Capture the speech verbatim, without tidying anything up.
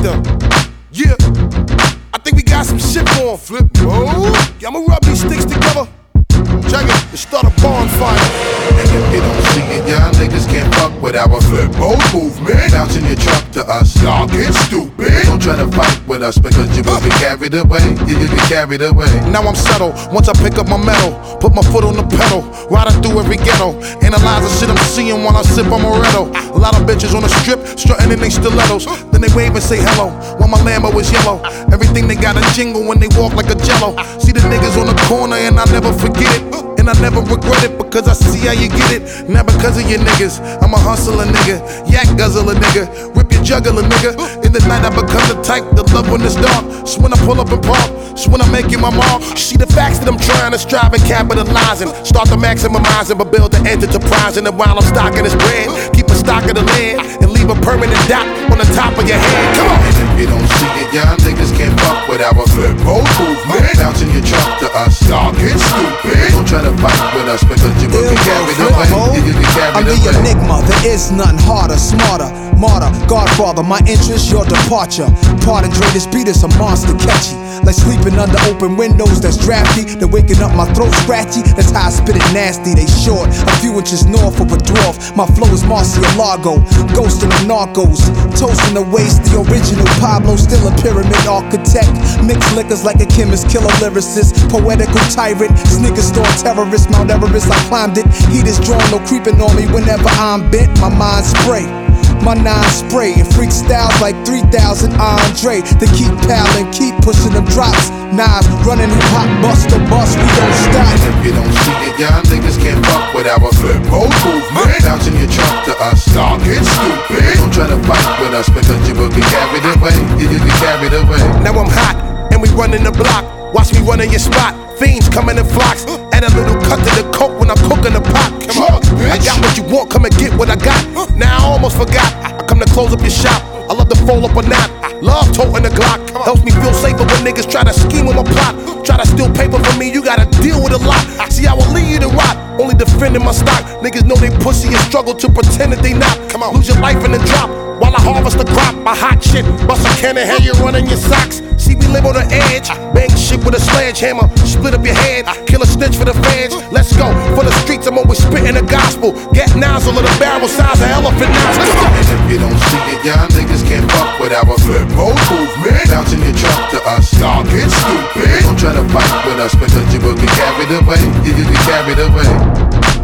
selector. Yeah, I think we got some shit on. Flip mode. Yeah, I'ma rub these sticks together. Check it, and start a bonfire. And if you don't see it, y'all niggas can't fuck with our flip mode movement. Bouncing your truck to us, y'all get stupid. Don't try to fight with us because you will get carried away. You will get carried away. Now I'm settled, once I pick up my metal, put my foot on the pedal, riding through every ghetto, analyze the shit I'm seeing while I sip on Moretto. A lot of bitches on the strip, strutting in they stilettos, then they wave and say hello, while my Lambo is yellow. Everything they got a jingle when they walk like a jello. See the niggas on the corner and I never forget it, and I never regret it because I see how you get it. Not because of your niggas, I'm a hustler nigga, yak guzzler nigga, rip your juggler nigga. In the night I become the type that love when it's dark. So when I pull up and park, so when I make you my mark. See the facts that I'm trying to strive and capitalizing. Start the maximizing, but build the enterprising. And while I'm stocking this bread, keep a stock of the land and leave a permanent dot on the top of your head. Come on. And if you don't see it, y'all niggas can't fuck with our flip mode movement. Bouncing your truck to us, y'all get stupid. Don't try to fight with us because you will get carried away. You will get carried I'm away. the enigma, there is none harder, smarter, martyr, godfather, my interest, your departure. Pardon, Dre, this beat is a monster, catchy. Like sleeping under open windows that's drafty. Then waking up my throat scratchy. That's how I spit it nasty. They short, a few inches north of a dwarf. My flow is Marcialago, ghosting the narcos. Toasting the waste, the original Pablo. Still a pyramid architect. Mixed liquors like a chemist, killer lyricist. Poetical tyrant, sneaker store terrorist. Mount Everest, I climbed it. Heat is drawn, no creeping on me whenever I'm bent. My mind spray. My nine spray and freak styles like three thousand Andre. They keep palin', keep pushing them drops. Knives running hip hop, bust the bus, we don't stop. And if you don't see it, y'all niggas can't fuck with our flip mode movement. Bouncing your truck to us, y'all get stupid. Don't try to fight with us because you will get carried away. You will get carried away. Now I'm hot and we running the block. Watch me run in your spot. Fiends coming in flocks. Add a little cut to the coke when I'm cooking the pot. Drugs, I got what you want, come and get what I got. Now I almost forgot. I come to close up your shop. I love to fold up a knot. Love toting the Glock. Helps me feel safer when niggas try to scheme on my plot. Try to steal paper from me, you gotta deal with a lot. See, I will leave you to rot. Only defending my stock. Niggas know they pussy and struggle to pretend that they not. Come on, lose your life in the drop. While I harvest the crop, my hot shit. Bust a can of hair, you running your socks. See, we live on the edge. Bang shit with a sledgehammer. Split up your head. Kill a snitch for the feds. Let's go. For the streets, I'm always spitting the gospel. Get nozzle of the barrel size of elephant nostrils. And if you don't see it, y'all niggas can't fuck with our flip mode movement. Bouncing your truck to us, y'all get stupid. Don't try to fight with us because you will get carried away. You will get carried away.